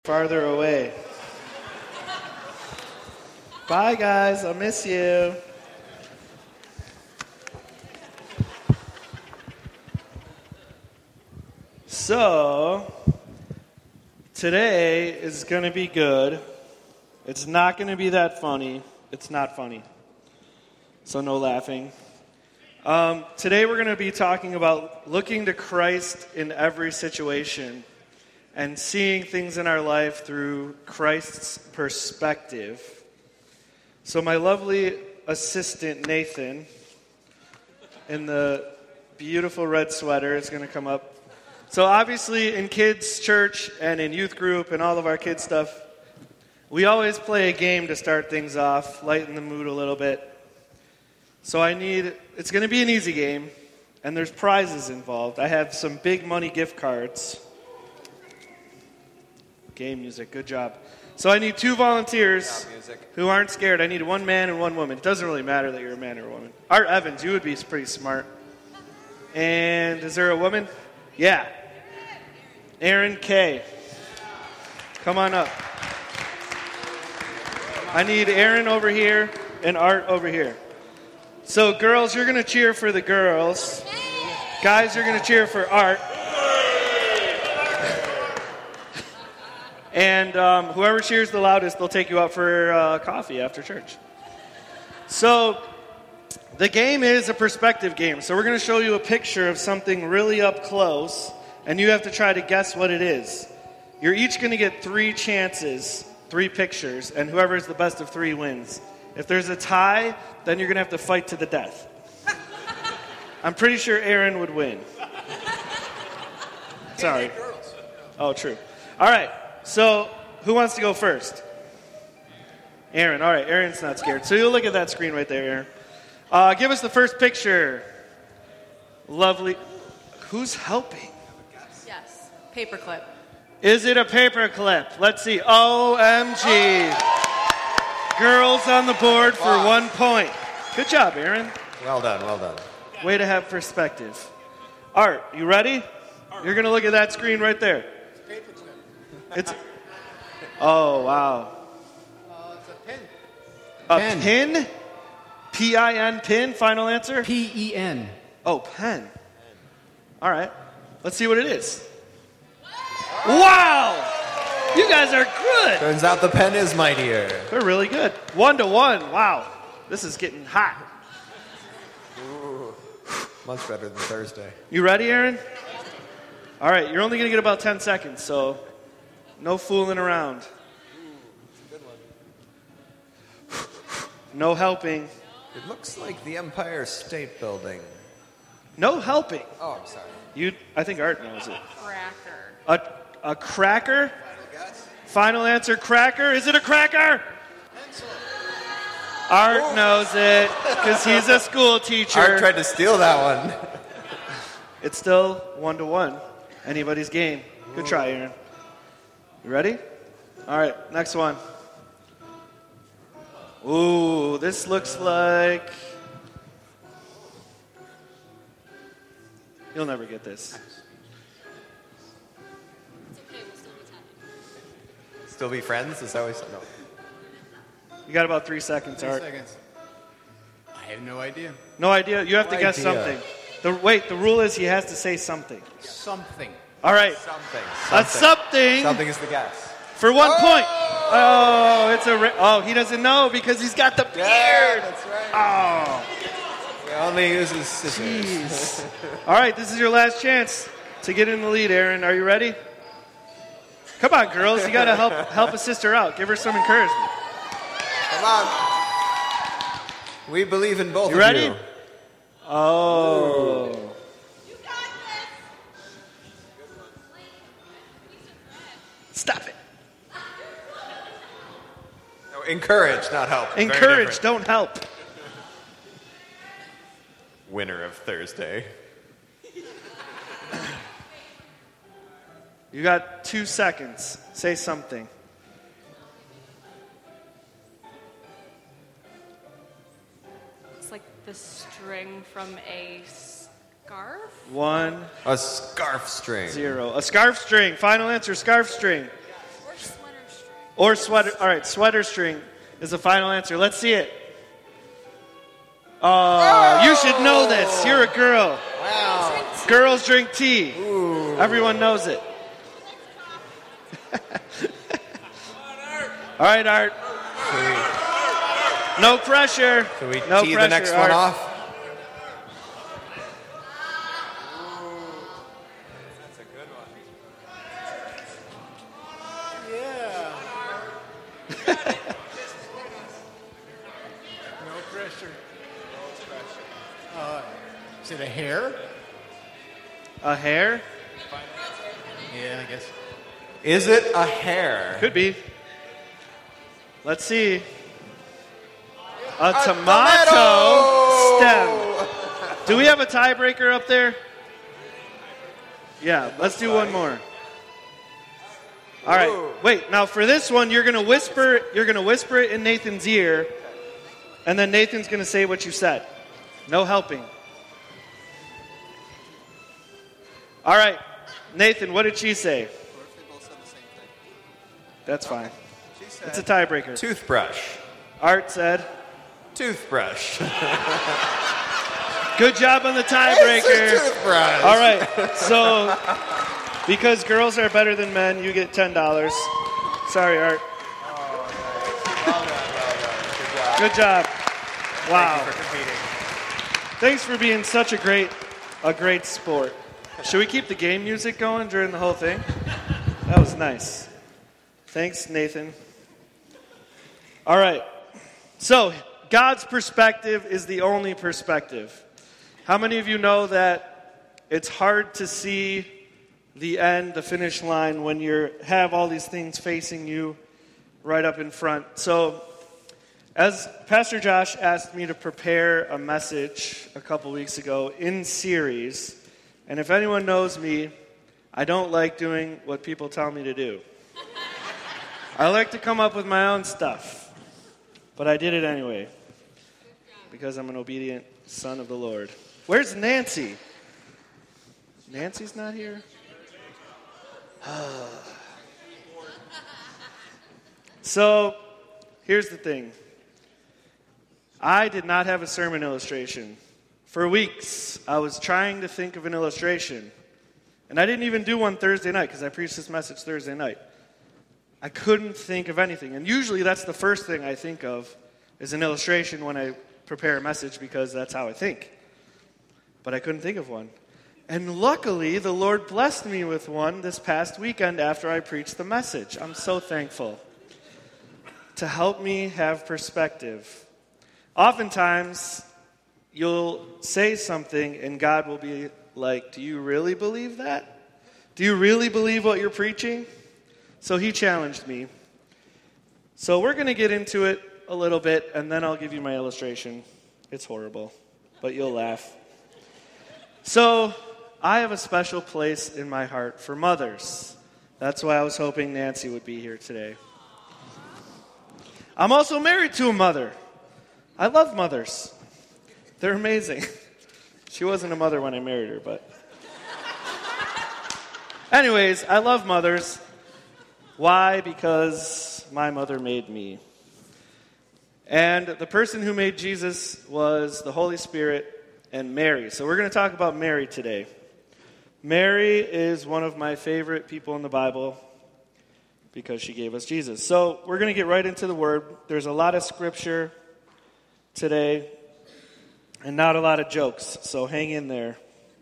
farther away. Bye, guys. I'll miss you. So, today is going to be good. It's not going to be that funny. It's not funny. So, no laughing. Today we're going to be talking about looking to Christ in every situation and seeing things in our life through Christ's perspective. So my lovely assistant, Nathan, in the beautiful red sweater is going to come up. So obviously in kids' church and in youth group and all of our kids' stuff, we always play a game to start things off, lighten the mood a little bit. So it's going to be an easy game, and there's prizes involved. I have some big money gift cards. Game music, good job. So I need two volunteers who aren't scared. I need one man and one woman. It doesn't really matter that you're a man or a woman. Art Evans, you would be pretty smart. And is there a woman? Yeah. Aaron K. Come on up. I need Aaron over here and Art over here. So girls, you're going to cheer for the girls. Guys, you're going to cheer for Art. And whoever cheers the loudest, they'll take you out for coffee after church. So the game is a perspective game. So we're going to show you a picture of something really up close, and you have to try to guess what it is. You're each going to get 3 chances, 3 pictures, and whoever is the best of 3 wins. If there's a tie, then you're going to have to fight to the death. I'm pretty sure Aaron would win. Sorry. Oh, true. All right. So, who wants to go first? Aaron. All right, Aaron's not scared. So you'll look at that screen right there, Aaron. Give us the first picture. Lovely. Who's helping? Yes, paperclip. Is it a paperclip? Let's see. OMG. Girls on the board for 1 point. Good job, Aaron. Well done, well done. Way to have perspective. Art, you ready? You're going to look at that screen right there. It's oh, wow. It's a pin. A pin? P-I-N, pin, final answer? P-E-N. Oh, pen. All right. Let's see what it is. Wow! You guys are good. Turns out the pen is mightier. They're really good. 1-1. Wow. This is getting hot. Ooh, much better than Thursday. You ready, Aaron? All right. You're only going to get about 10 seconds, so no fooling around. Good one. No helping. It looks like the Empire State Building. No helping. Oh, I'm sorry. I think Art knows it. Cracker. A cracker? Final answer, cracker. Is it a cracker? Pencil. Art knows it because he's a school teacher. Art tried to steal that one. It's still 1-1. Anybody's game. Good try, Aaron. You ready? All right, next one. Ooh, this looks like... You'll never get this. Still be friends? Is that what we said? No. You got about 3 seconds, 3 Art. seconds. I have no idea. No idea? You have to No guess idea. something. The rule is he has to say something. Something. All right. Something. A something Something is the guess. for 1 point. Oh, it's he doesn't know because he's got the beard. Yeah, that's right. Oh, He only uses scissors. jeez. All right, this is your last chance to get in the lead, Aaron. Are you ready? Come on, girls. You got to help a sister out. Give her some encouragement. Come on. We believe in both You of ready? you. Oh. Stop it. No, encourage, not help. Very Encourage, different. don't help. Winner of Thursday. You got 2 seconds. Say something. It's like the string from a scarf? 1, A scarf string. 0. A scarf string. Final answer, scarf string. Or Or sweater. All right, sweater string is the final answer. Let's see it. Oh, you should know this. You're a girl. Wow. Girls drink tea. Ooh. Everyone knows it. All right, Art. No pressure. Can we no tee pressure, the next Art. one off? That's a good one. Yeah. No pressure. Is it a hair? A hair? Yeah, I guess. Is it a hair? Could be. Let's see. A tomato stem. Do we have a tiebreaker up there? Yeah, let's do one more. All right. Ooh. Wait, now for this one you're going to whisper it in Nathan's ear, and then Nathan's going to say what you said. No helping. All right. Nathan, what did she say? That's fine. It's a tiebreaker. Toothbrush. Art said, Toothbrush. good job on the It's a tiebreaker. toothbrush. All right. So, because girls are better than men, you get $10. Sorry, Art. Well done. Good job. Good job. Wow. Thank you for competing. Thanks for being such a great sport. Should we keep the game music going during the whole thing? That was nice. Thanks, Nathan. All right. So, God's perspective is the only perspective. How many of you know that it's hard to see the end, the finish line, when you have all these things facing you right up in front? So, as Pastor Josh asked me to prepare a message a couple weeks ago in series, and if anyone knows me, I don't like doing what people tell me to do. I like to come up with my own stuff, but I did it anyway because I'm an obedient son of the Lord. Where's Nancy? Nancy's not here? So, here's the thing. I did not have a sermon illustration. For weeks, I was trying to think of an illustration. And I didn't even do one Thursday night because I preached this message Thursday night. I couldn't think of anything. And usually that's the first thing I think of is an illustration when I prepare a message because that's how I think. But I couldn't think of one. And luckily, the Lord blessed me with one this past weekend after I preached the message. I'm so thankful. To help me have perspective. Oftentimes, you'll say something and God will be like, do you really believe that? Do you really believe what you're preaching? So he challenged me. So we're going to get into it a little bit, and then I'll give you my illustration. It's horrible, but you'll laugh. So I have a special place in my heart for mothers. That's why I was hoping Nancy would be here today. I'm also married to a mother. I love mothers. They're amazing. She wasn't a mother when I married her, but... Anyways, I love mothers. Why? Because my mother made me. And the person who made Jesus was the Holy Spirit and Mary. So we're going to talk about Mary today. Mary is one of my favorite people in the Bible because she gave us Jesus. So we're going to get right into the Word. There's a lot of scripture today and not a lot of jokes, so hang in there.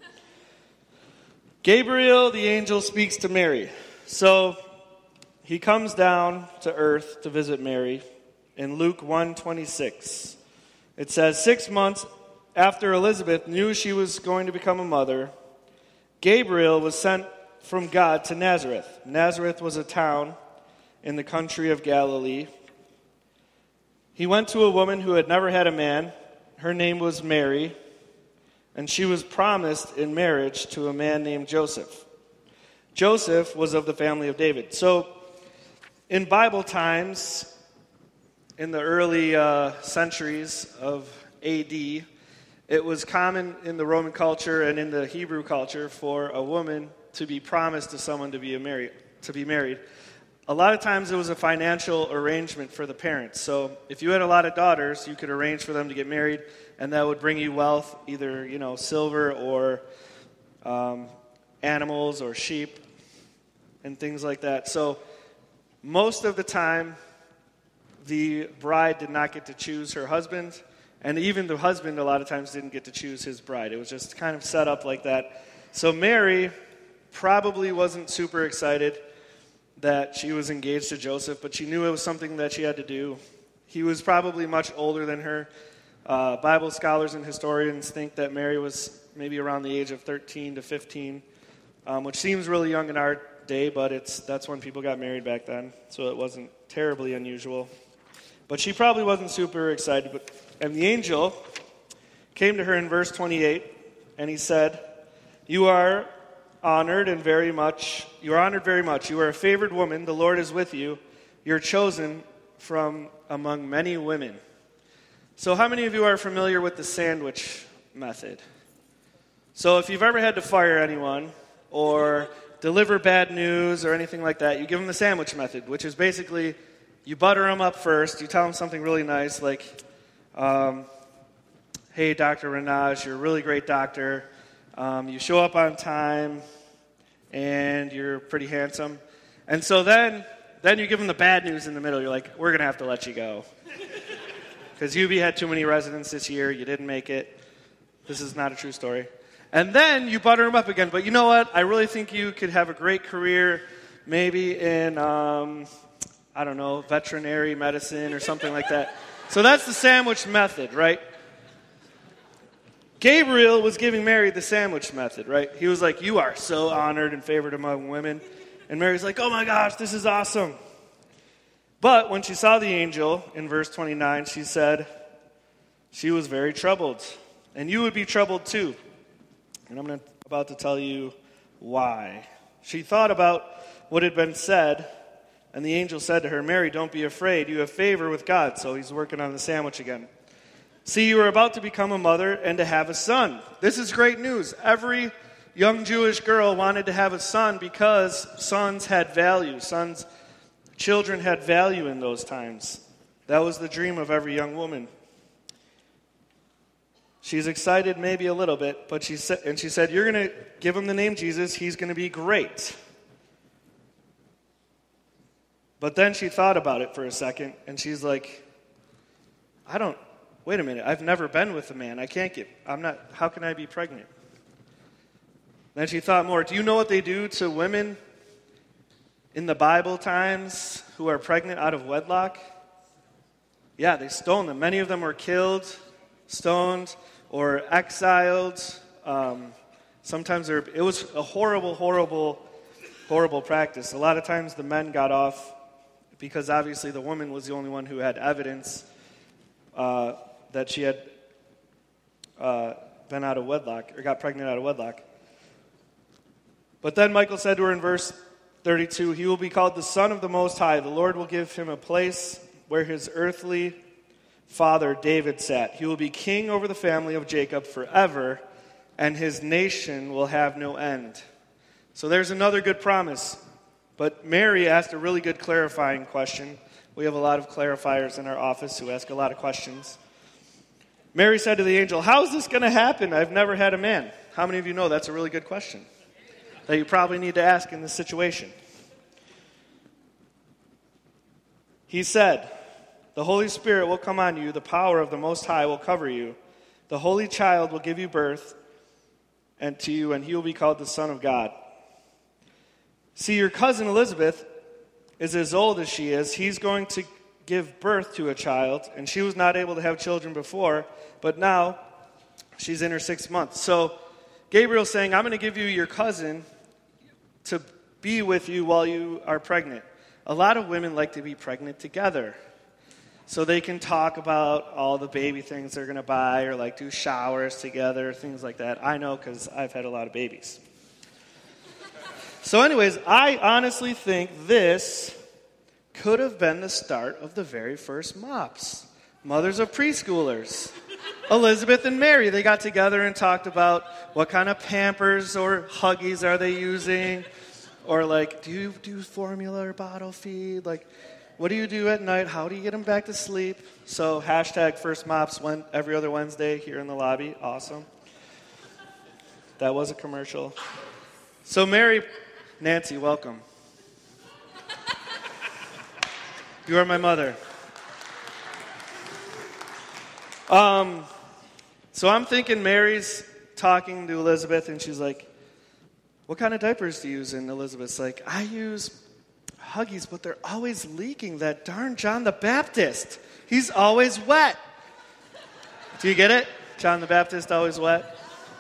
Gabriel, the angel, speaks to Mary. So he comes down to earth to visit Mary in Luke 1:26. It says, 6 months after Elizabeth knew she was going to become a mother, Gabriel was sent from God to Nazareth. Nazareth was a town in the country of Galilee. He went to a woman who had never had a man. Her name was Mary, and she was promised in marriage to a man named Joseph. Joseph was of the family of David. So, in Bible times, in the early centuries of AD, it was common in the Roman culture and in the Hebrew culture for a woman to be promised to someone to be married. a lot of times it was a financial arrangement for the parents. So if you had a lot of daughters, you could arrange for them to get married, and that would bring you wealth, either, silver or animals or sheep and things like that. So most of the time, the bride did not get to choose her husband, and even the husband a lot of times didn't get to choose his bride. It was just kind of set up like that. So Mary probably wasn't super excited that she was engaged to Joseph, but she knew it was something that she had to do. He was probably much older than her. Bible scholars and historians think that Mary was maybe around the age of 13 to 15, which seems really young in our day, but that's when people got married back then, so it wasn't terribly unusual. But she probably wasn't super excited. And the angel came to her in verse 28, and he said, You are honored very much. You are a favored woman. The Lord is with you. You're chosen from among many women. So how many of you are familiar with the sandwich method? So if you've ever had to fire anyone or deliver bad news or anything like that, you give them the sandwich method, which is basically you butter them up first. You tell them something really nice like, hey, Dr. Renaj, you're a really great doctor. You show up on time, and you're pretty handsome. And so then you give them the bad news in the middle. You're like, we're going to have to let you go. Because UB had too many residents this year. You didn't make it. This is not a true story. And then you butter them up again. But you know what? I really think you could have a great career maybe in, veterinary medicine or something like that. So that's the sandwich method, right? Gabriel was giving Mary the sandwich method, right? He was like, you are so honored and favored among women. And Mary's like, oh my gosh, this is awesome. But when she saw the angel, in verse 29, she said, she was very troubled. And you would be troubled too. And I'm about to tell you why. She thought about what had been said, and the angel said to her, Mary, don't be afraid. You have favor with God. So he's working on the sandwich again. See, you are about to become a mother and to have a son. This is great news. Every young Jewish girl wanted to have a son because sons had value. Children had value in those times. That was the dream of every young woman. She's excited maybe a little bit, but she said, you're going to give him the name Jesus. He's going to be great. But then she thought about it for a second, and she's like, wait a minute, I've never been with a man. How can I be pregnant? Then she thought more. Do you know what they do to women in the Bible times who are pregnant out of wedlock? Yeah, they stone them. Many of them were killed, stoned, or exiled. Sometimes it was a horrible, horrible, horrible practice. A lot of times the men got off because obviously the woman was the only one who had evidence that she had been out of wedlock, or got pregnant out of wedlock. But then Michael said to her in verse 32, he will be called the Son of the Most High. The Lord will give him a place where his earthly father David sat. He will be king over the family of Jacob forever, and his nation will have no end. So there's another good promise. But Mary asked a really good clarifying question. We have a lot of clarifiers in our office who ask a lot of questions. Mary said to the angel, how is this going to happen? I've never had a man. How many of you know that's a really good question that you probably need to ask in this situation? He said, the Holy Spirit will come on you. The power of the Most High will cover you. The Holy Child will give you birth to you, and he will be called the Son of God. See, your cousin Elizabeth is as old as she is. He's going to give birth to a child, and she was not able to have children before, but now she's in her 6th month. So Gabriel's saying, I'm going to give you your cousin to be with you while you are pregnant. A lot of women like to be pregnant together so they can talk about all the baby things they're going to buy or like do showers together, things like that. I know because I've had a lot of babies. So anyways, I honestly think this could have been the start of the very first MOPS, mothers of preschoolers. Elizabeth and Mary, they got together and talked about what kind of Pampers or Huggies are they using. Or like, do you do formula or bottle feed? Like, what do you do at night? How do you get them back to sleep? So hashtag First Mops every other Wednesday here in the lobby. Awesome. That was a commercial. So Nancy, welcome. You are my mother. So I'm thinking Mary's talking to Elizabeth, and she's like, what kind of diapers do you use? And Elizabeth's like, I use Huggies, but they're always leaking. That darn John the Baptist. He's always wet. Do you get it? John the Baptist always wet?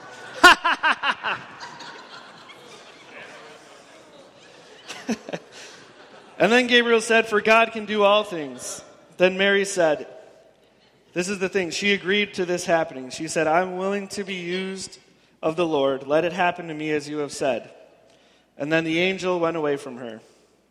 And then Gabriel said, for God can do all things. Then Mary said, this is the thing. She agreed to this happening. She said, I'm willing to be used of the Lord. Let it happen to me as you have said. And then the angel went away from her.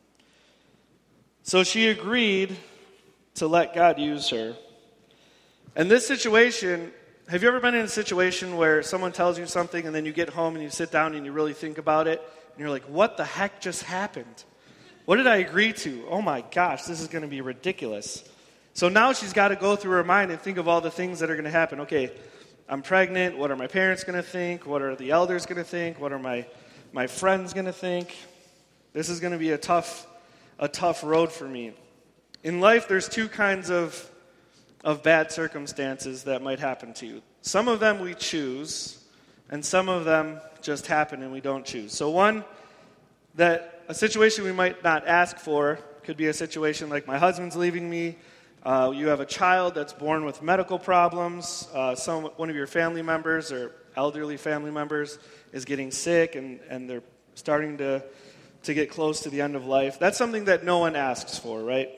So she agreed to let God use her. And this situation, have you ever been in a situation where someone tells you something and then you get home and you sit down and you really think about it and you're like, what the heck just happened? What did I agree to? Oh my gosh, this is going to be ridiculous. So now she's got to go through her mind and think of all the things that are going to happen. Okay, I'm pregnant. What are my parents going to think? What are the elders going to think? What are my friends going to think? This is going to be a tough road for me. In life, there's two kinds of bad circumstances that might happen to you. Some of them we choose, and some of them just happen and we don't choose. So one, that a situation we might not ask for could be a situation like my husband's leaving me. You have a child that's born with medical problems. One of your family members or elderly family members is getting sick and they're starting to get close to the end of life. That's something that no one asks for, right?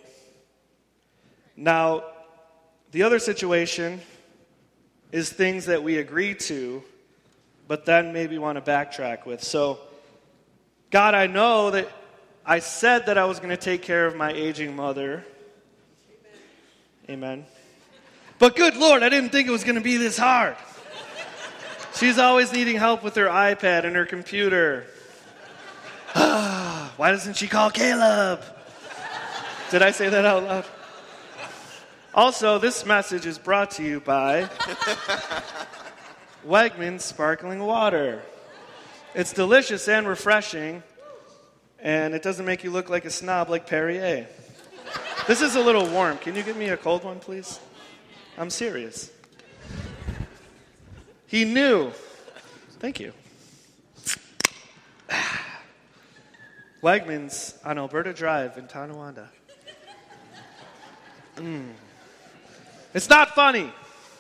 Now, the other situation is things that we agree to, but then maybe want to backtrack with. So, God, I know that I said that I was going to take care of my aging mother. Amen. But good Lord, I didn't think it was going to be this hard. She's always needing help with her iPad and her computer. Why doesn't she call Caleb? Did I say that out loud? Also, this message is brought to you by Wegmans Sparkling Water. It's delicious and refreshing, and it doesn't make you look like a snob like Perrier. This is a little warm. Can you give me a cold one, please? I'm serious. He knew. Thank you. Wegmans on Alberta Drive in Tonawanda. It's not funny.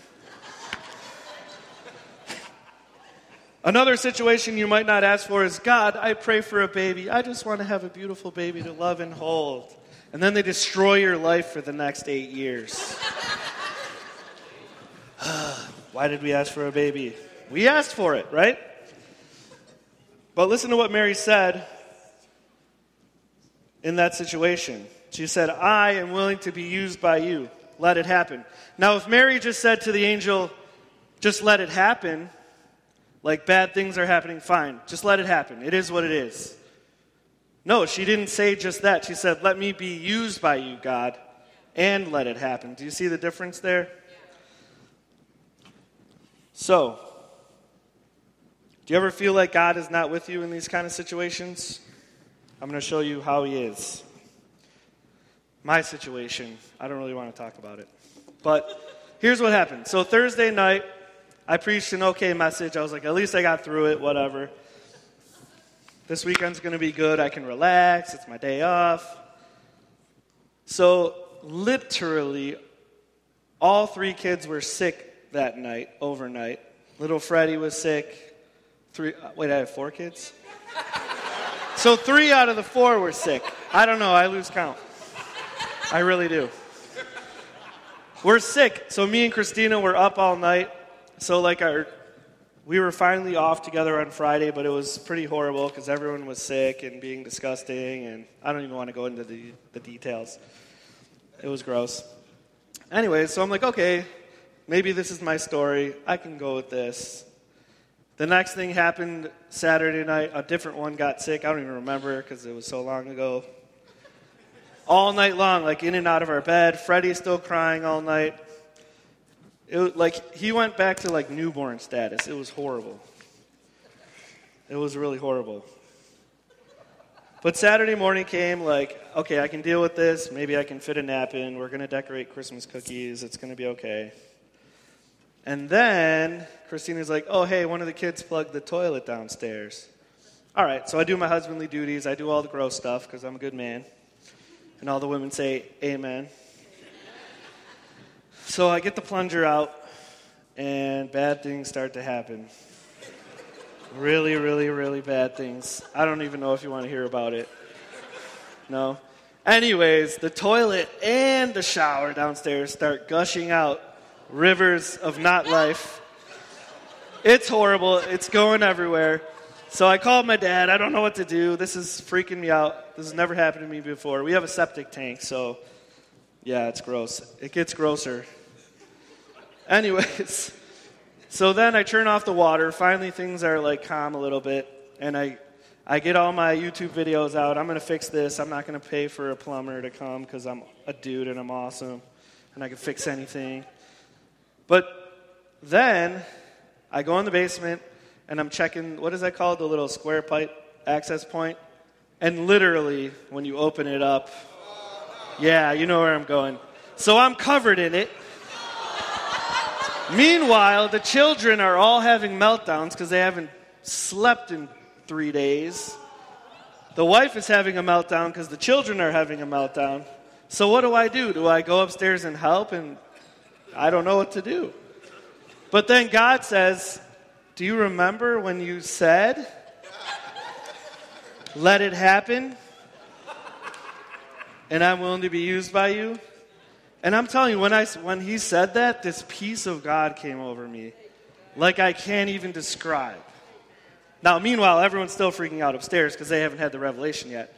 Another situation you might not ask for is, God, I pray for a baby. I just want to have a beautiful baby to love and hold. And then they destroy your life for the next 8 years. Why did we ask for a baby? We asked for it, right? But listen to what Mary said in that situation. She said, I am willing to be used by you. Let it happen. Now, if Mary just said to the angel, just let it happen, like bad things are happening, fine. Just let it happen. It is what it is. No, she didn't say just that. She said, let me be used by you, God, and let it happen. Do you see the difference there? So, do you ever feel like God is not with you in these kind of situations? I'm going to show you how he is. My situation, I don't really want to talk about it. But here's what happened. So Thursday night, I preached an okay message. I was like, at least I got through it, whatever. This weekend's going to be good. I can relax. It's my day off. So literally, all 3 kids were sick that night, overnight. Little Freddie was sick. I have 4 kids? So 3 out of the 4 were sick. I don't know. I lose count. I really do. We're sick. So me and Christina were up all night. So we were finally off together on Friday, but it was pretty horrible because everyone was sick and being disgusting, and I don't even want to go into the details. It was gross. Anyway, so I'm like, okay, maybe this is my story. I can go with this. The next thing happened Saturday night. A different one got sick. I don't even remember because it was so long ago. All night long, like in and out of our bed. Freddie's still crying all night. It was like he went back to like newborn status. It was horrible. It was really horrible. But Saturday morning came like, okay, I can deal with this. Maybe I can fit a nap in. We're going to decorate Christmas cookies. It's going to be okay. And then Christina's like, oh, hey, one of the kids plugged the toilet downstairs. All right, so I do my husbandly duties. I do all the gross stuff because I'm a good man. And all the women say, amen. So I get the plunger out, and bad things start to happen. Really, really, really bad things. I don't even know if you want to hear about it. No? Anyways, the toilet and the shower downstairs start gushing out rivers of not life. It's horrible. It's going everywhere. So I called my dad. I don't know what to do. This is freaking me out. This has never happened to me before. We have a septic tank, so yeah, it's gross. It gets grosser. Anyways, so then I turn off the water. Finally, things are like calm a little bit, and I get all my YouTube videos out. I'm going to fix this. I'm not going to pay for a plumber to come because I'm a dude and I'm awesome, and I can fix anything. But then I go in the basement, and I'm checking, what is that called, the little square pipe access point? And literally, when you open it up, yeah, you know where I'm going. So I'm covered in it. Meanwhile, the children are all having meltdowns because they haven't slept in 3 days. The wife is having a meltdown because the children are having a meltdown. So what do? Do I go upstairs and help? And I don't know what to do. But then God says, do you remember when you said, let it happen, and I'm willing to be used by you? And I'm telling you, when he said that, this peace of God came over me like I can't even describe. Now, meanwhile, everyone's still freaking out upstairs because they haven't had the revelation yet.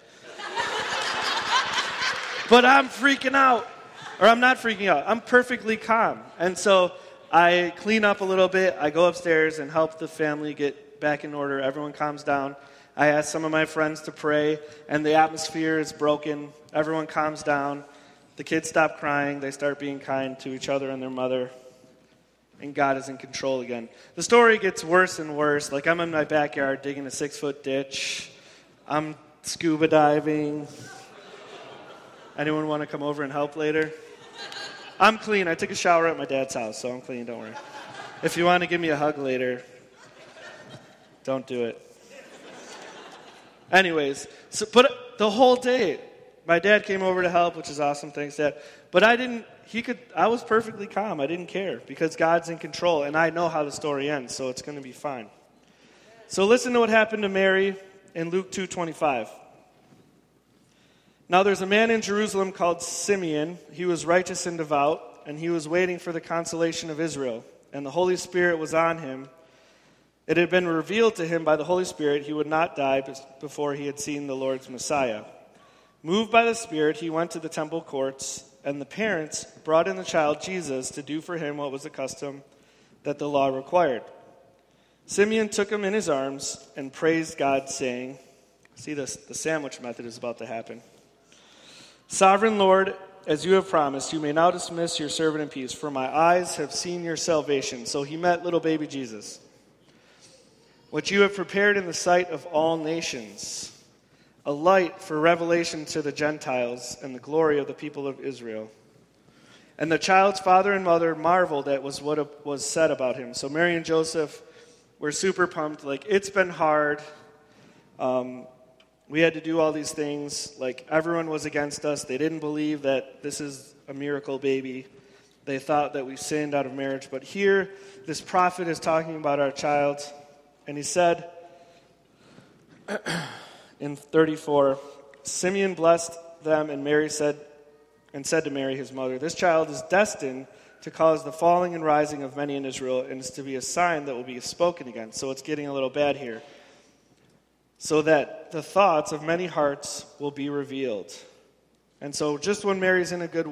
But I'm freaking out. Or I'm not freaking out. I'm perfectly calm. And so I clean up a little bit. I go upstairs and help the family get back in order. Everyone calms down. I ask some of my friends to pray, and the atmosphere is broken. Everyone calms down. The kids stop crying. They start being kind to each other and their mother. And God is in control again. The story gets worse and worse. Like, I'm in my backyard digging a 6-foot ditch. I'm scuba diving. Anyone want to come over and help later? I'm clean. I took a shower at my dad's house, so I'm clean. Don't worry. If you want to give me a hug later, don't do it. Anyways, but the whole day, my dad came over to help, which is awesome. Thanks, Dad. But I was perfectly calm. I didn't care because God's in control, and I know how the story ends, so it's going to be fine. So listen to what happened to Mary in Luke 2:25. Now there's a man in Jerusalem called Simeon. He was righteous and devout, and he was waiting for the consolation of Israel. And the Holy Spirit was on him. It had been revealed to him by the Holy Spirit he would not die before he had seen the Lord's Messiah. Moved by the Spirit, he went to the temple courts, and the parents brought in the child Jesus to do for him what was the custom that the law required. Simeon took him in his arms and praised God, saying, see, the sandwich method is about to happen. Sovereign Lord, as you have promised, you may now dismiss your servant in peace, for my eyes have seen your salvation. So he met little baby Jesus, which you have prepared in the sight of all nations, a light for revelation to the Gentiles and the glory of the people of Israel. And the child's father and mother marveled at what was said about him. So Mary and Joseph were super pumped. Like, it's been hard. We had to do all these things. Like, everyone was against us. They didn't believe that this is a miracle baby. They thought that we sinned out of marriage. But here, this prophet is talking about our child. And he said, in 34, Simeon blessed them, and Mary said to Mary, his mother, this child is destined to cause the falling and rising of many in Israel, and is to be a sign that will be spoken against. So it's getting a little bad here. So that the thoughts of many hearts will be revealed. And so just when Mary's in a good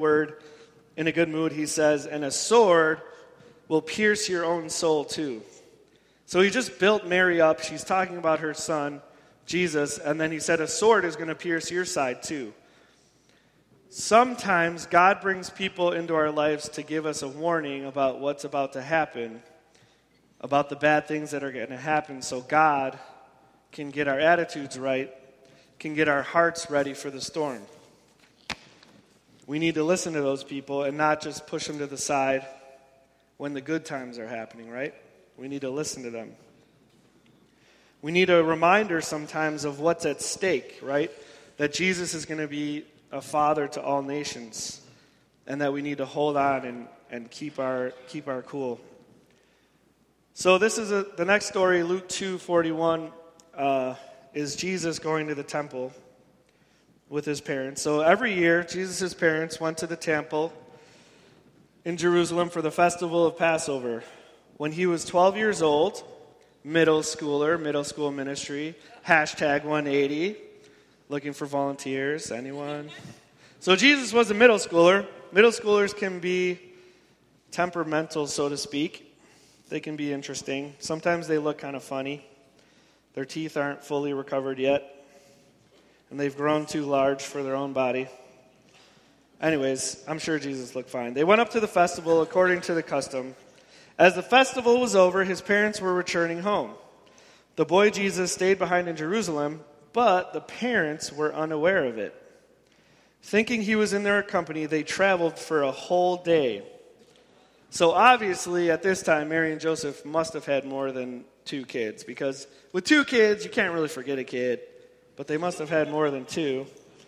mood, he says, and a sword will pierce your own soul too. So he just built Mary up. She's talking about her son, Jesus, and then he said a sword is going to pierce your side too. Sometimes God brings people into our lives to give us a warning about what's about to happen, about the bad things that are going to happen, so God can get our attitudes right, can get our hearts ready for the storm. We need to listen to those people and not just push them to the side when the good times are happening, right? We need to listen to them. We need a reminder sometimes of what's at stake, right? That Jesus is going to be a father to all nations, and that we need to hold on and keep our cool. So this is the next story, Luke 2:41, is Jesus going to the temple with his parents. So every year, Jesus' parents went to the temple in Jerusalem for the festival of Passover. When he was 12 years old, middle school ministry, #180, looking for volunteers, anyone? So Jesus was a middle schooler. Middle schoolers can be temperamental, so to speak. They can be interesting. Sometimes they look kind of funny. Their teeth aren't fully recovered yet, and they've grown too large for their own body. Anyways, I'm sure Jesus looked fine. They went up to the festival according to the custom. As the festival was over, his parents were returning home. The boy Jesus stayed behind in Jerusalem, but the parents were unaware of it. Thinking he was in their company, they traveled for a whole day. So obviously, at this time, Mary and Joseph must have had more than 2 kids, because with 2 kids, you can't really forget a kid, but they must have had more than 2.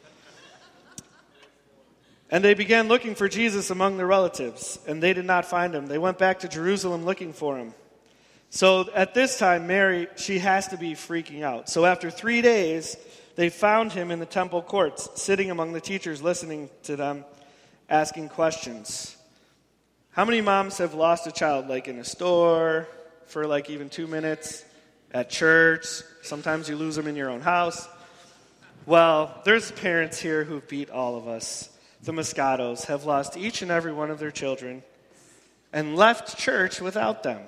And they began looking for Jesus among their relatives, and they did not find him. They went back to Jerusalem looking for him. So at this time, Mary, she has to be freaking out. So after 3 days, they found him in the temple courts, sitting among the teachers, listening to them, asking questions. How many moms have lost a child, like in a store, for like even 2 minutes, at church? Sometimes you lose them in your own house. Well, there's parents here who beat all of us. The Moscatos have lost each and every one of their children and left church without them.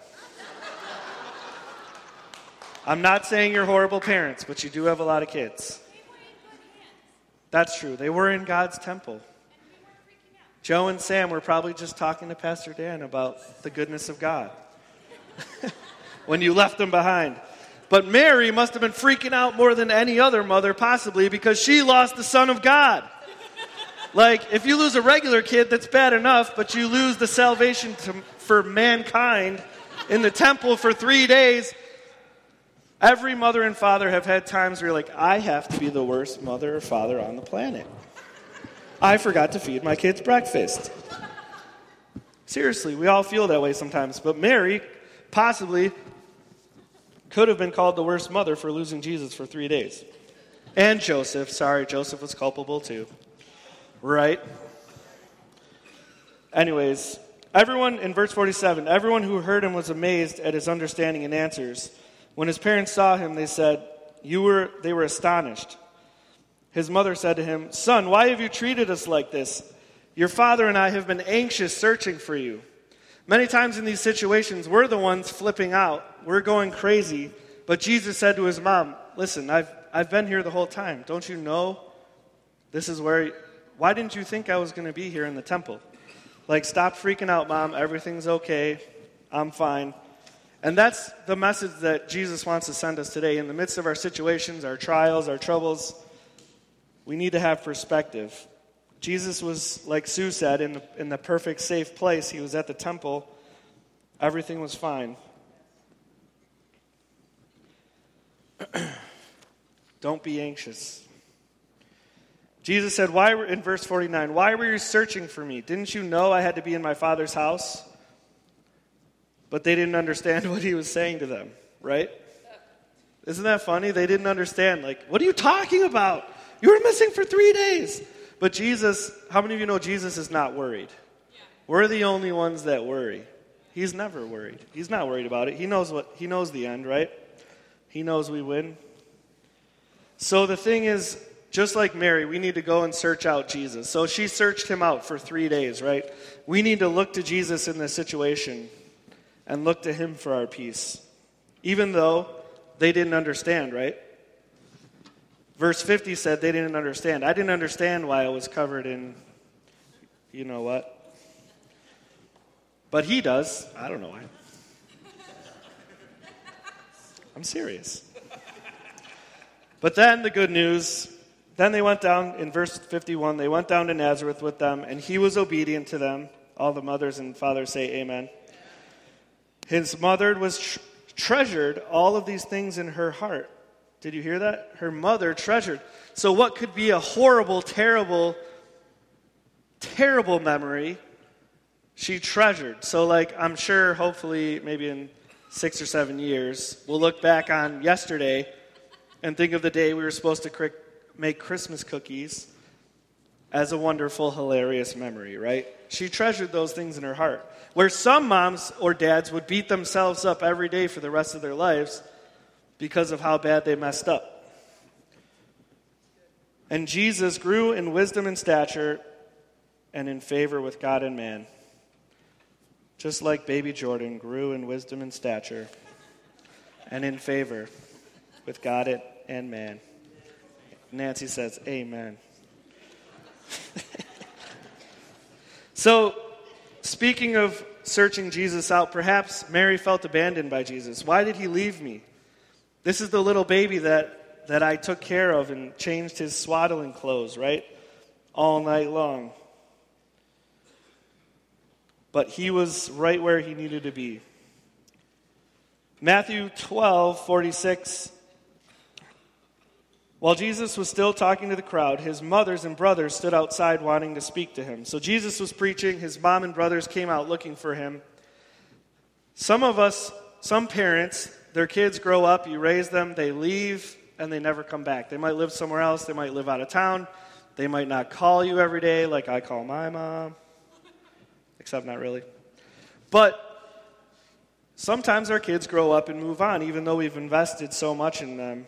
I'm not saying you're horrible parents, but you do have a lot of kids. That's true. They were in God's temple. Joe and Sam were probably just talking to Pastor Dan about the goodness of God when you left them behind. But Mary must have been freaking out more than any other mother possibly, because she lost the Son of God. Like, if you lose a regular kid, that's bad enough, but you lose the salvation for mankind in the temple for 3 days. Every mother and father have had times where you're like, I have to be the worst mother or father on the planet. I forgot to feed my kids breakfast. Seriously, we all feel that way sometimes. But Mary possibly could have been called the worst mother for losing Jesus for 3 days. And Joseph. Sorry, Joseph was culpable too. Right? Anyways, everyone, in verse 47, everyone who heard him was amazed at his understanding and answers. When his parents saw him, they said, they were astonished. His mother said to him, Son, why have you treated us like this? Your father and I have been anxious searching for you. Many times in these situations, we're the ones flipping out. We're going crazy. But Jesus said to his mom, listen, I've been here the whole time. Don't you know this is where... Why didn't you think I was going to be here in the temple? Like, stop freaking out, Mom. Everything's okay. I'm fine. And that's the message that Jesus wants to send us today. In the midst of our situations, our trials, our troubles, we need to have perspective. Jesus was, like Sue said, in the perfect, safe place. He was at the temple. Everything was fine. Don't be anxious. Jesus said, in verse 49, why were you searching for me? Didn't you know I had to be in my Father's house? But they didn't understand what he was saying to them, right? Isn't that funny? They didn't understand. Like, what are you talking about? You were missing for 3 days. But Jesus, how many of you know Jesus is not worried? Yeah. We're the only ones that worry. He's never worried. He's not worried about it. He knows the end, right? He knows we win. So the thing is, just like Mary, we need to go and search out Jesus. So she searched him out for 3 days, right? We need to look to Jesus in this situation and look to him for our peace. even though they didn't understand, right? Verse 50 said they didn't understand. I didn't understand why I was covered in you know what. But he does. I don't know why. I'm serious. But then the good news, then they went down, in verse 51, they went down to Nazareth with them, and he was obedient to them. All the mothers and fathers say amen. His mother was treasured all of these things in her heart. Did you hear that? Her mother treasured. So what could be a horrible, terrible, terrible memory, she treasured. So I'm sure, hopefully, maybe in 6 or 7 years, we'll look back on yesterday and think of the day we were supposed to make Christmas cookies as a wonderful, hilarious memory, right? She treasured those things in her heart. Where some moms or dads would beat themselves up every day for the rest of their lives because of how bad they messed up. And Jesus grew in wisdom and stature and in favor with God and man. Just like baby Jordan grew in wisdom and stature and in favor with God and man. Nancy says, amen. So, speaking of searching Jesus out, perhaps Mary felt abandoned by Jesus. Why did he leave me? This is the little baby that I took care of and changed his swaddling clothes, right? All night long. But he was right where he needed to be. Matthew 12:46. While Jesus was still talking to the crowd, his mothers and brothers stood outside wanting to speak to him. So Jesus was preaching. His mom and brothers came out looking for him. Some parents, their kids grow up, you raise them, they leave, and they never come back. They might live somewhere else. They might live out of town. They might not call you every day like I call my mom. Except not really. But sometimes our kids grow up and move on, even though we've invested so much in them.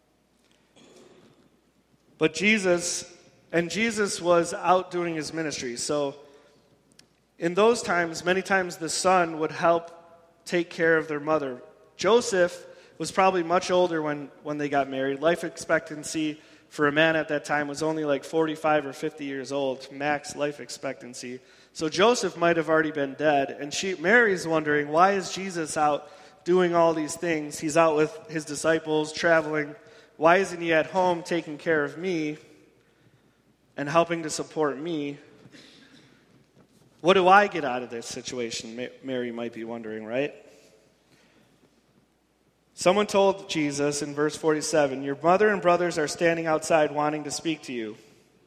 But Jesus was out doing his ministry. So in those times, many times the son would help take care of their mother. Joseph was probably much older when they got married. Life expectancy for a man at that time was only 45 or 50 years old, max life expectancy. So Joseph might have already been dead. And Mary's wondering, why is Jesus out doing all these things? He's out with his disciples, traveling. Why isn't he at home taking care of me and helping to support me? What do I get out of this situation? Mary might be wondering, right? Someone told Jesus in verse 47, your mother and brothers are standing outside wanting to speak to you.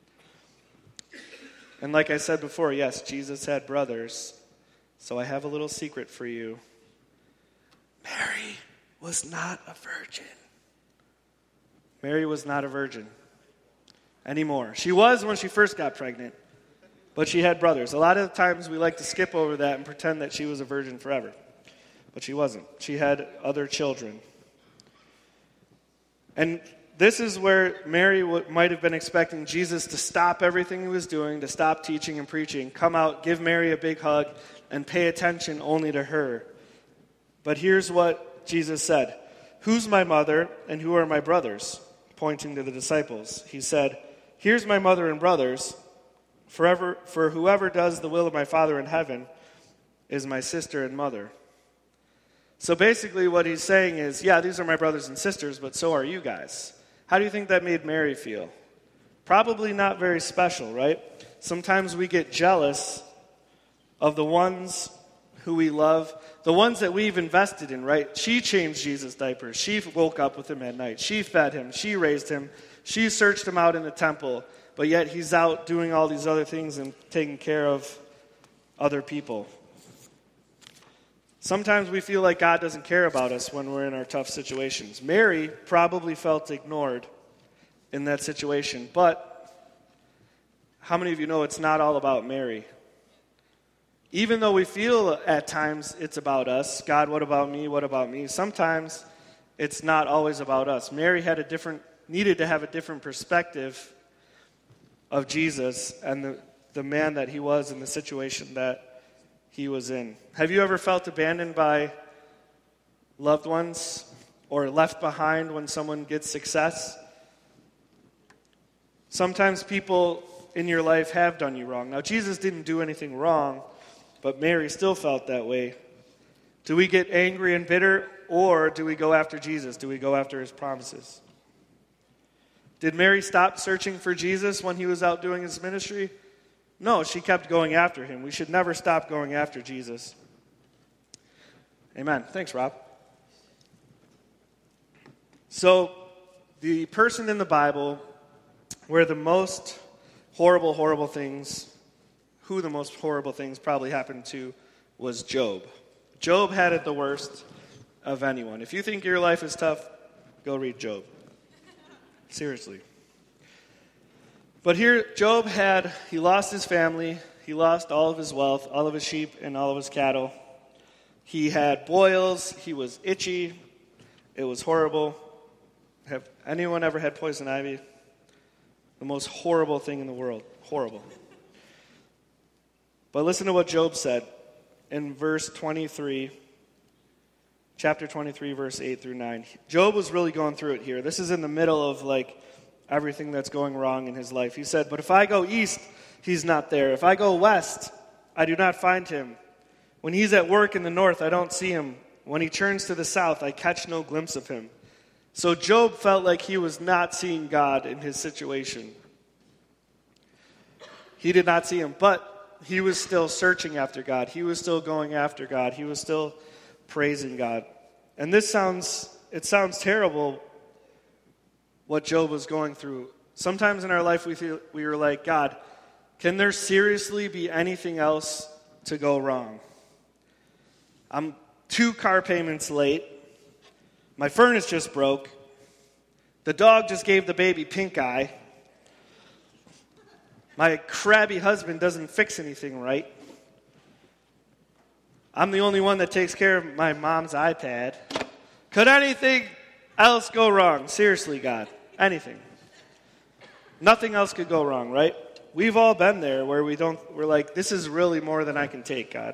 And like I said before, yes, Jesus had brothers. So I have a little secret for you. Mary was not a virgin. Mary was not a virgin anymore. She was when she first got pregnant, but she had brothers. A lot of times we like to skip over that and pretend that she was a virgin forever. But she wasn't. She had other children. And this is where Mary might have been expecting Jesus to stop everything he was doing, to stop teaching and preaching, come out, give Mary a big hug, and pay attention only to her. But here's what Jesus said. Who's my mother and who are my brothers? Pointing to the disciples. He said, here's my mother and brothers. For whoever does the will of my Father in heaven is my sister and mother. So basically what he's saying is, yeah, these are my brothers and sisters, but so are you guys. How do you think that made Mary feel? Probably not very special, right? Sometimes we get jealous of the ones who we love, the ones that we've invested in, right? She changed Jesus' diapers. She woke up with him at night. She fed him. She raised him. She searched him out in the temple. But yet he's out doing all these other things and taking care of other people. Sometimes we feel like God doesn't care about us when we're in our tough situations. Mary probably felt ignored in that situation. But how many of you know it's not all about Mary? Even though we feel at times it's about us, God, what about me? What about me? Sometimes it's not always about us. Mary needed to have a different perspective of Jesus and the man that he was in the situation that he was in. Have you ever felt abandoned by loved ones or left behind when someone gets success. Sometimes people in your life have done you wrong. Now, Jesus didn't do anything wrong, but Mary still felt that way. Do we get angry and bitter, or do we go after Jesus? Do we go after his promises? Did Mary stop searching for Jesus when he was out doing his ministry? No, she kept going after him. We should never stop going after Jesus. Amen. Thanks, Rob. So, the person in the Bible where the most horrible things probably happened to was Job. Job had it the worst of anyone. If you think your life is tough, go read Job. Seriously. But here, Job he lost his family, he lost all of his wealth, all of his sheep, and all of his cattle. He had boils, he was itchy, it was horrible. Have anyone ever had poison ivy? The most horrible thing in the world. Horrible. But listen to what Job said in verse 23, chapter 23, verse 8 through 9. Job was really going through it here. This is in the middle of everything that's going wrong in his life. He said, "But if I go east, he's not there. If I go west, I do not find him. When he's at work in the north, I don't see him. When he turns to the south, I catch no glimpse of him." So Job felt like he was not seeing God in his situation. He did not see him, but he was still searching after God. He was still going after God. He was still praising God. And it sounds terrible what Job was going through. Sometimes in our life we were like, God, can there seriously be anything else to go wrong? I'm 2 car payments late. My furnace just broke. The dog just gave the baby pink eye. My crabby husband doesn't fix anything right. I'm the only one that takes care of my mom's iPad. Could anything else go wrong? Seriously, God. Anything. Nothing else could go wrong, right? We've all been there where we're like, this is really more than I can take, God.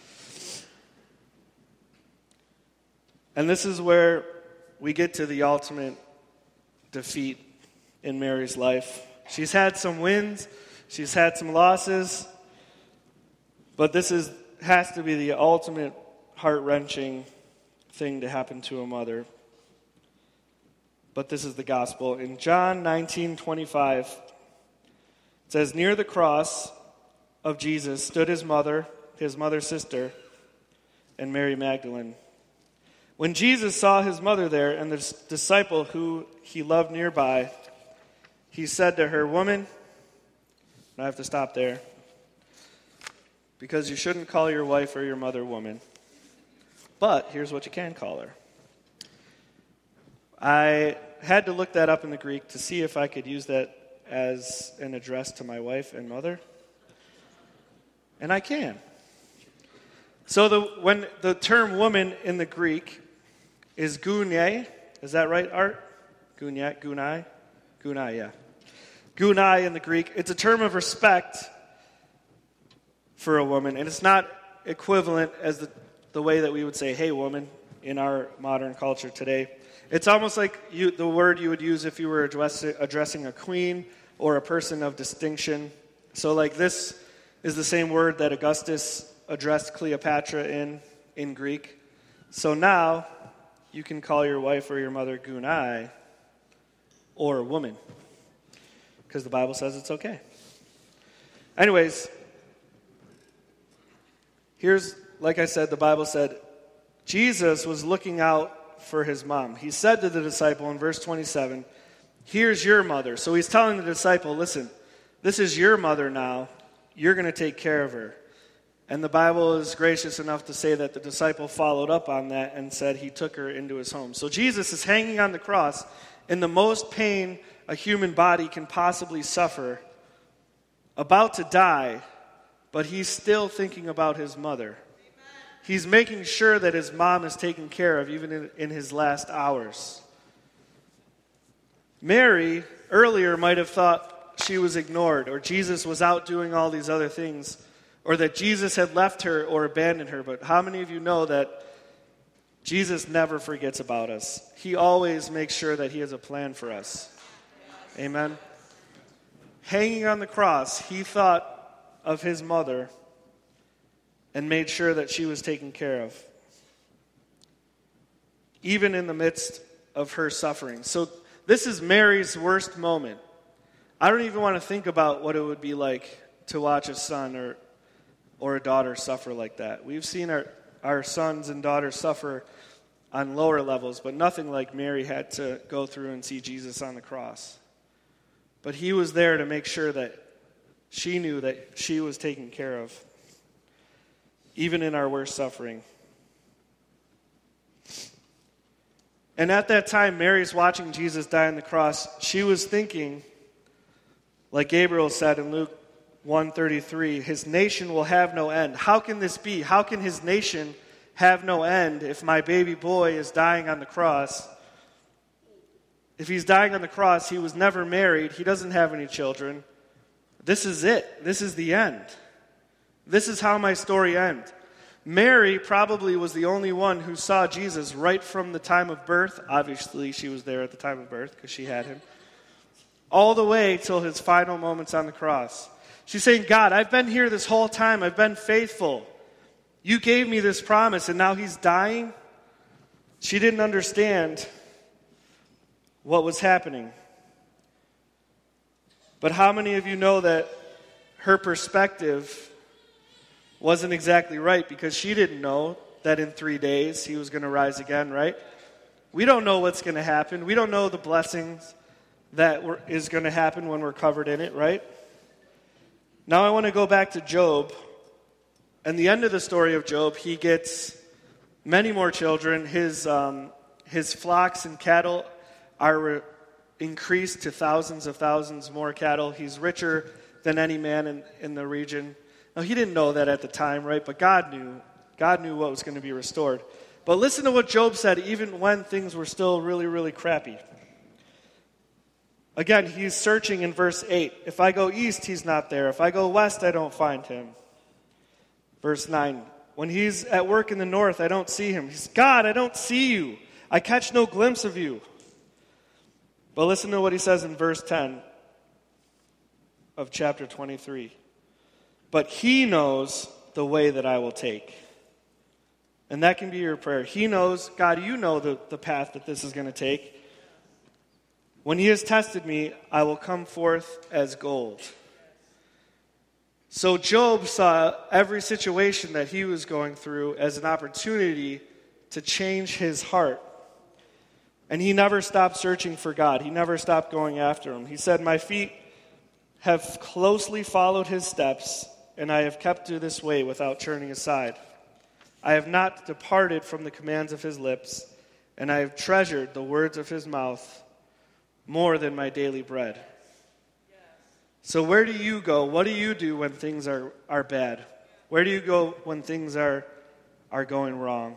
And this is where we get to the ultimate defeat in Mary's life. She's had some wins, she's had some losses, but this has to be the ultimate heart-wrenching thing to happen to a mother. But this is the gospel. In John 19:25, it says, "Near the cross of Jesus stood his mother's sister, and Mary Magdalene. When Jesus saw his mother there and the disciple who he loved nearby, he said to her, 'Woman,'" and I have to stop there, because you shouldn't call your wife or your mother woman. But here's what you can call her. I had to look that up in the Greek to see if I could use that as an address to my wife and mother. And I can. So when the term woman in the Greek is gunai, is that right, Art? Gunai, yeah. Gunai in the Greek, it's a term of respect for a woman, and it's not equivalent as the way that we would say, "Hey, woman," in our modern culture today. It's almost like the word you would use if you were addressing a queen or a person of distinction. So this is the same word that Augustus addressed Cleopatra in Greek. So now you can call your wife or your mother gunai or woman, because the Bible says it's okay. Anyways, like I said, the Bible said Jesus was looking out for his mom. He said to the disciple in verse 27, "Here's your mother." So he's telling the disciple, listen, this is your mother now. You're going to take care of her. And the Bible is gracious enough to say that the disciple followed up on that and said he took her into his home. So Jesus is hanging on the cross in the most pain a human body can possibly suffer, about to die, but he's still thinking about his mother. He's making sure that his mom is taken care of even in his last hours. Mary earlier might have thought she was ignored, or Jesus was out doing all these other things, or that Jesus had left her or abandoned her. But how many of you know that Jesus never forgets about us. He always makes sure that he has a plan for us. Amen. Hanging on the cross, he thought of his mother and made sure that she was taken care of, even in the midst of her suffering. So this is Mary's worst moment. I don't even want to think about what it would be like to watch a son or a daughter suffer like that. We've seen our sons and daughters suffer on lower levels, but nothing like Mary had to go through and see Jesus on the cross. But he was there to make sure that she knew that she was taken care of, even in our worst suffering. And at that time, Mary's watching Jesus die on the cross. She was thinking, like Gabriel said in Luke 1:33, his nation will have no end. How can this be? How can his nation have no end if my baby boy is dying on the cross? If he's dying on the cross, he was never married. He doesn't have any children. This is it. This is the end. This is how my story ends. Mary probably was the only one who saw Jesus right from the time of birth. Obviously, she was there at the time of birth because she had him. All the way till his final moments on the cross. She's saying, God, I've been here this whole time. I've been faithful. You gave me this promise, and now he's dying? She didn't understand what was happening. But how many of you know that her perspective wasn't exactly right, because she didn't know that in 3 days he was going to rise again, right? We don't know what's going to happen. We don't know the blessings that is going to happen when we're covered in it, right? Now I want to go back to Job. And the end of the story of Job, he gets many more children. His flocks and cattle are increased to thousands of thousands more cattle. He's richer than any man in the region. Now, he didn't know that at the time, right? But God knew. God knew what was going to be restored. But listen to what Job said, even when things were still really, really crappy. Again, he's searching in verse 8. If I go east, he's not there. If I go west, I don't find him. Verse 9. When he's at work in the north, I don't see him. He's, God, I don't see you. I catch no glimpse of you. But listen to what he says in verse 10 of chapter 23. But he knows the way that I will take. And that can be your prayer. He knows, God, you know the path that this is going to take. When he has tested me, I will come forth as gold. So Job saw every situation that he was going through as an opportunity to change his heart. And he never stopped searching for God. He never stopped going after him. He said, my feet have closely followed his steps, and I have kept to this way without turning aside. I have not departed from the commands of his lips, and I have treasured the words of his mouth more than my daily bread. So where do you go? What do you do when things are bad? Where do you go when things are going wrong?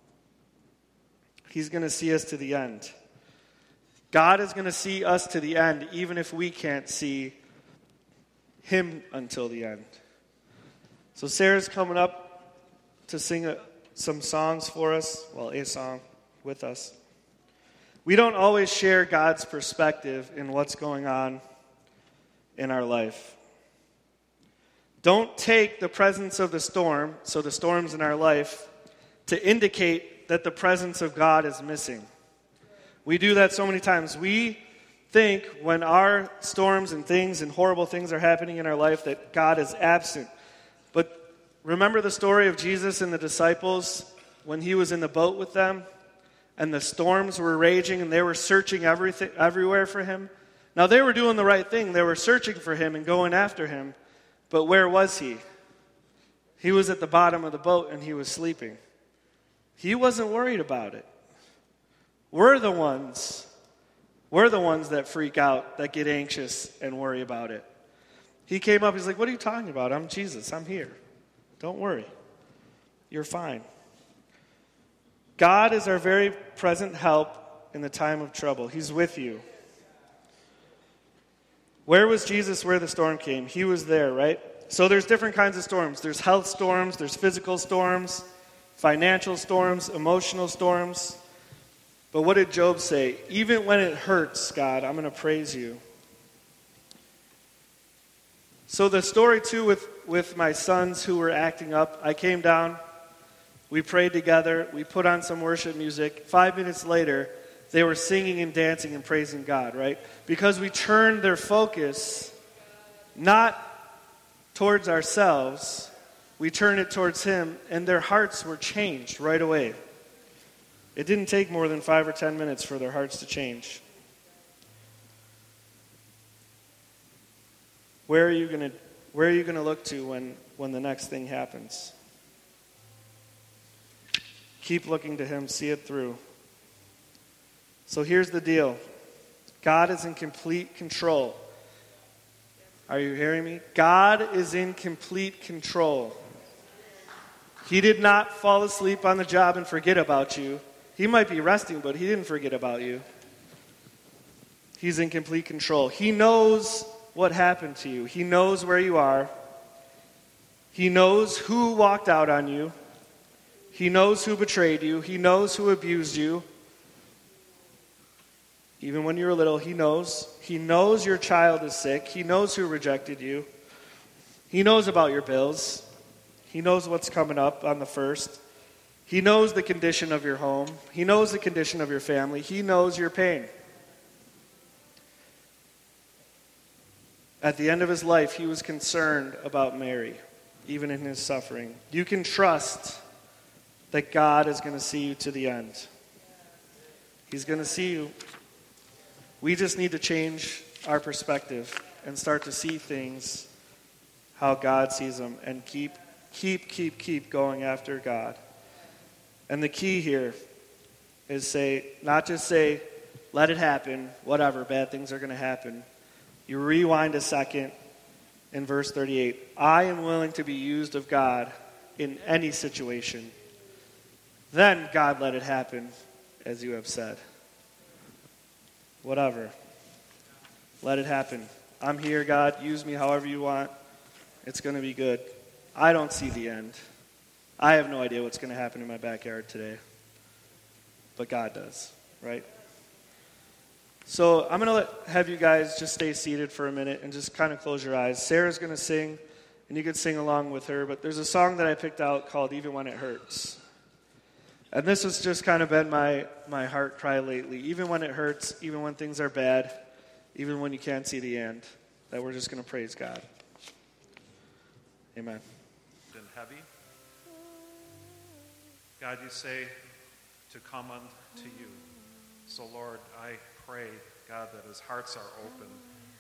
He's going to see us to the end. God is going to see us to the end, even if we can't see him until the end. So Sarah's coming up to sing some songs for us. Well, a song with us. We don't always share God's perspective in what's going on in our life. Don't take the presence of the storm, so the storms in our life, to indicate that the presence of God is missing. We do that so many times. We think when our storms and things and horrible things are happening in our life that God is absent. But remember the story of Jesus and the disciples when he was in the boat with them and the storms were raging and they were searching everywhere for him? Now they were doing the right thing. They were searching for him and going after him. But where was he? He was at the bottom of the boat and he was sleeping. He wasn't worried about it. We're the ones that freak out, that get anxious and worry about it. He came up, he's like, what are you talking about? I'm Jesus, I'm here. Don't worry. You're fine. God is our very present help in the time of trouble. He's with you. Where was Jesus where the storm came? He was there, right? So there's different kinds of storms. There's health storms, there's physical storms, financial storms, emotional storms. But what did Job say? Even when it hurts, God, I'm going to praise you. So the story, too, with my sons who were acting up, I came down, we prayed together, we put on some worship music. 5 minutes later, they were singing and dancing and praising God, right? Because we turned their focus not towards ourselves, we turned it towards Him, and their hearts were changed right away. It didn't take more than 5 or 10 minutes for their hearts to change. Where are you going to look to when the next thing happens? Keep looking to Him, see it through. So here's the deal. God is in complete control. Are you hearing me? God is in complete control. He did not fall asleep on the job and forget about you. He might be resting, but He didn't forget about you. He's in complete control. He knows what happened to you. He knows where you are. He knows who walked out on you. He knows who betrayed you. He knows who abused you. Even when you were little, He knows. He knows your child is sick. He knows who rejected you. He knows about your bills. He knows what's coming up on the 1st. He knows the condition of your home. He knows the condition of your family. He knows your pain. At the end of His life, He was concerned about Mary, even in His suffering. You can trust that God is going to see you to the end. He's going to see you. We just need to change our perspective and start to see things how God sees them and keep going after God. And the key here is not just say, let it happen, whatever, bad things are going to happen. You rewind a second in verse 38. I am willing to be used of God in any situation. Then God let it happen, as you have said. Whatever. Let it happen. I'm here, God. Use me however you want. It's going to be good. I don't see the end. I have no idea what's going to happen in my backyard today. But God does, right? So I'm going to have you guys just stay seated for a minute and just kind of close your eyes. Sarah's going to sing, and you can sing along with her. But there's a song that I picked out called Even When It Hurts. And this has just kind of been my heart cry lately. Even when it hurts, even when things are bad, even when you can't see the end, that we're just going to praise God. Amen. Been heavy. God, you say to come unto you. So, Lord, I pray, God, that as hearts are open,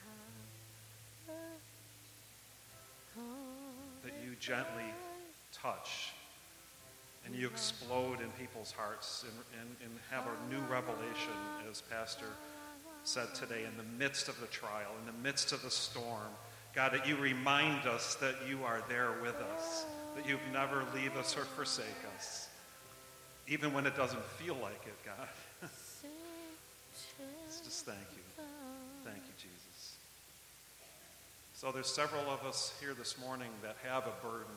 that you gently touch and you explode in people's hearts and have a new revelation, as Pastor said today, in the midst of the trial, in the midst of the storm. God, that you remind us that you are there with us, that you've never leave us or forsake us, even when it doesn't feel like it, God. Just thank you. Thank you, Jesus. So there's several of us here this morning that have a burden.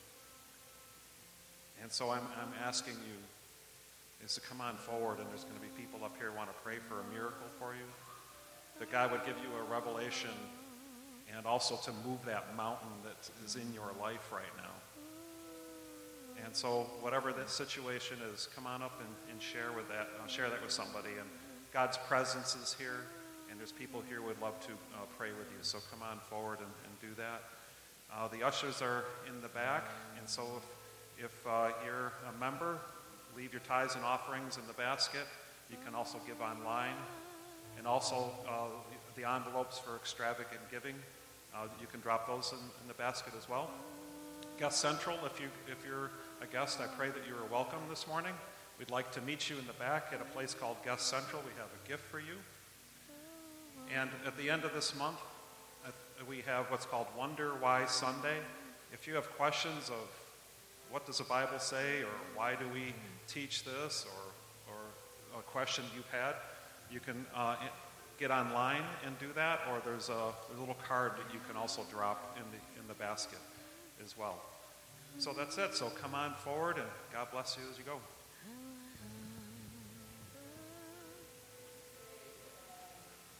And so I'm asking you is to come on forward, and there's going to be people up here who want to pray for a miracle for you. That God would give you a revelation and also to move that mountain that is in your life right now. And so whatever the situation is, come on up and share that with somebody. And God's presence is here, and there's people here who would love to pray with you. So come on forward and do that. The ushers are in the back, and so if you're a member, leave your tithes and offerings in the basket. You can also give online. And also the envelopes for extravagant giving, you can drop those in the basket as well. Guest Central, if you're a guest, I pray that you are welcome this morning. We'd like to meet you in the back at a place called Guest Central. We have a gift for you. And at the end of this month, we have what's called Wonder Why Sunday. If you have questions of what does the Bible say, or why do we teach this, or a question you've had, you can get online and do that, or there's a little card that you can also drop in the basket as well. So that's it. So come on forward, and God bless you as you go.